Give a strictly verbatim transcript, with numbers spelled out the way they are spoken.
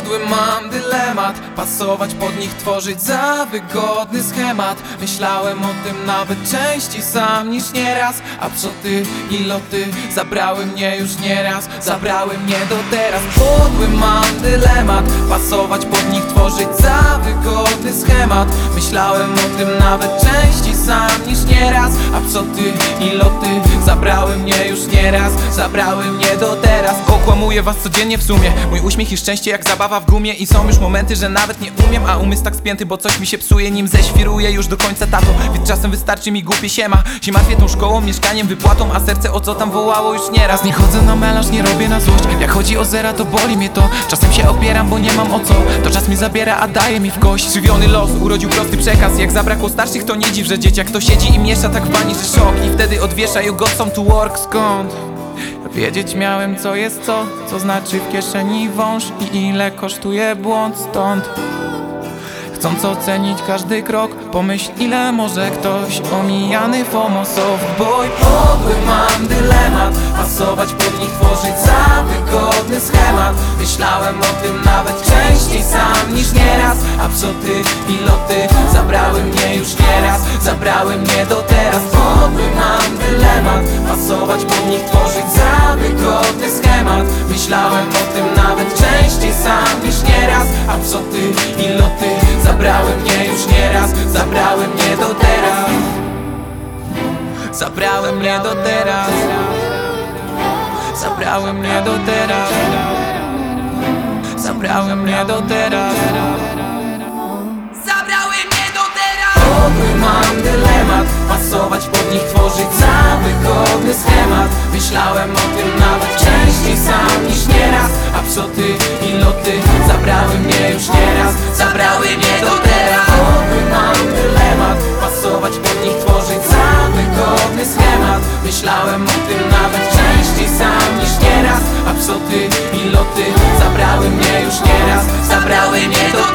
Podły mam dylemat, pasować pod nich, tworzyć za wygodny schemat. Myślałem o tym nawet częściej sam niż nieraz. A psoty i loty zabrały mnie już nieraz, zabrały mnie do teraz. Podły mam dylemat, pasować pod nich, tworzyć za wygodny schemat. Myślałem o tym nawet częściej sam niż nieraz. A psoty i loty zabrały mnie już nieraz, zabrały mnie do teraz. Okłamuję was codziennie w sumie, mój uśmiech i szczęście jak zabawa w gumie. I są już momenty, że nawet nie umiem, a umysł tak spięty, bo coś mi się psuje, nim zeświruję już do końca, tato. Więc czasem wystarczy mi głupie siema. Się martwię tą szkołą, mieszkaniem, wypłatą, a serce o co tam wołało już nieraz. Nie chodzę na melanż, nie robię na złość. Jak chodzi o zera, to boli mnie to. Czasem się opieram, bo nie mam o co. To czas mi zabiera, a daje mi w kość. Żywiony los urodził prosty przekaz. Jak zabrakło starszych, to nie dziw, że dzieciak to siedzi i miesza tak w bani, że szok. I wtedy odwiesza you got some to work. Skąd? Wiedzieć miałem, co jest co, co znaczy w kieszeni wąż i ile kosztuje błąd. Stąd chcąc ocenić każdy krok, pomyśl, ile może ktoś omijany FOMO soft boy. Podły mam dylemat, pasować pod nich, tworzyć za wygodny schemat. Myślałem o tym nawet częściej sam niż nieraz. A psoty i loty zabrały mnie już nieraz, zabrały mnie do teraz. Podły mam dylemat, pasować pod nich, tworzyć za wygodny schemat. Myślałem o tym nawet częściej sam niż nieraz. A psoty i loty zabrały mnie już nieraz, zabrały mnie do teraz. Zabrały mnie do teraz. Zabrały mnie do teraz. Zabrały mnie do teraz. Zabrały mnie do teraz. Podły mam dylemat, pasować pod nich, tworzyć za wygodny schemat. Myślałem o tym nawet częściej sam niż nieraz. A psoty i loty zabrały mnie już nieraz, zabrały mnie do teraz. Podły mam dylemat, pasować pod nich, tworzyć za wygodny schemat. Myślałem o tym nawet częściej sam niż nieraz. A psoty i loty zabrały mnie już nieraz, zabrały mnie do teraz.